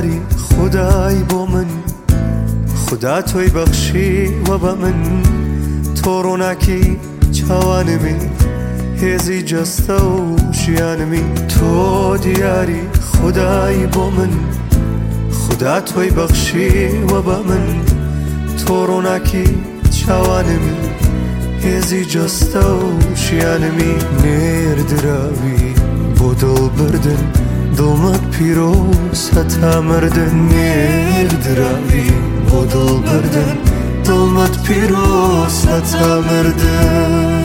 دیاری خدای بۆ من خدا تۆی بەخشی وە بە من تۆ ڕووناکی چاوانمی هێزی جەستە و ژیانمی تۆ دیاری خدای بۆ من خدا تۆی بەخشی وە بە من تۆ ڕووناکی چاوانمی هێزی جەستە و ژیانمی نێردراوی بۆ دڵبردن دڵمت پیرۆز هەتا مردن نێردراوی بۆ دڵبردن دڵمت پیرۆز هەتا مردن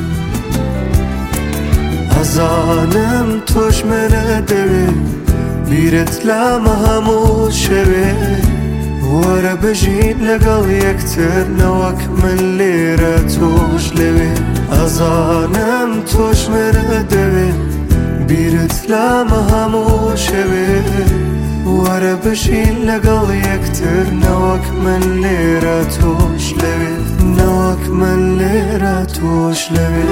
ئەزانم تۆش منە دەوێ بیرت لامە هەموو شەوێ وەرە بژین لەگەڵ یەکتر نەوەک من لێرە تۆش لەوێ ئەزانم تۆش منە دەوێ بیرت لامە هەموو شەوێ وەرە بژین لەگەڵ یەکتر نەوەک من لێرە تۆش لەوێ نەوەک من لێرە تۆش لەوێ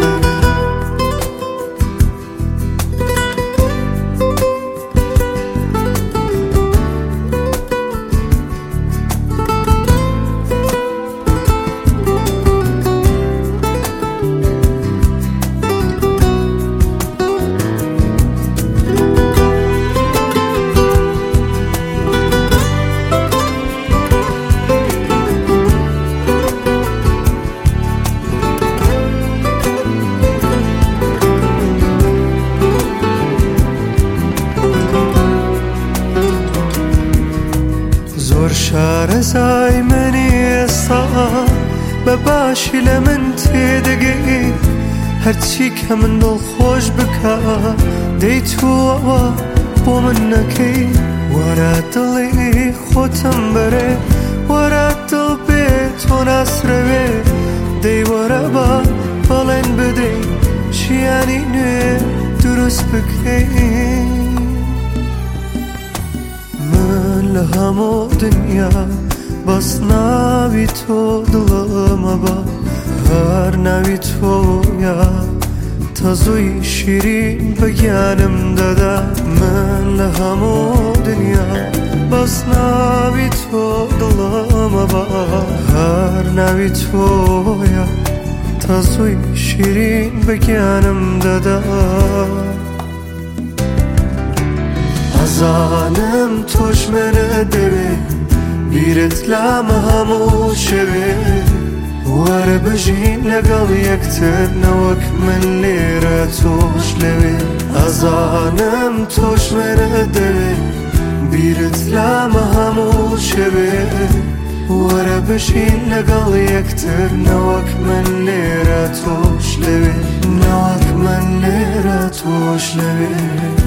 شارەزای منی ئێستا بە باشی لە من تێدەگەی هەرچی کە من دڵخۆش بکە دەی تووەوە بۆ من نەکەی وەرە دڵی خۆتم بەرێ وەرە دڵ بێ تۆ ناسرەوێ دەی وەرە بە بەڵێن بدەی ژیانی نوێ دروست بکەی لە هەموو دنیا بەس ناوی تۆ دڵمە بە هەر ناوی تۆیە تەزووی شیرین بەگیانم دەدا من لە هەموو دنیا بەس ناوی تۆ دڵمە بە هەر ناوی تۆیە تەزووی شیرین بەگیانم دەدا ئەزانم تۆش منە دەوێ بیرت لامە هەموو شەوێ وەرە بژین لەگەڵ یەکتر نەوەک من لێرە تۆش لەوێ ئەزانم تۆش منە دەوێ بیرت لامە هەموو شەوێ وەرە بژین لەگەڵ یەکتر نەوەک من لێرە تۆش لەوێ نەوەک من لێرە تۆش لەوێ